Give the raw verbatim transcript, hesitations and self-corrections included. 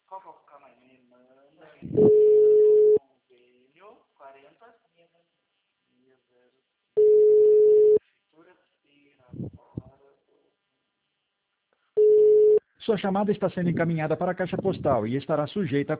Qual que é o calma aí? Me manda. Convênio quarenta. Prefeitura Pirapora. Sua chamada está sendo encaminhada para a caixa postal e estará sujeita a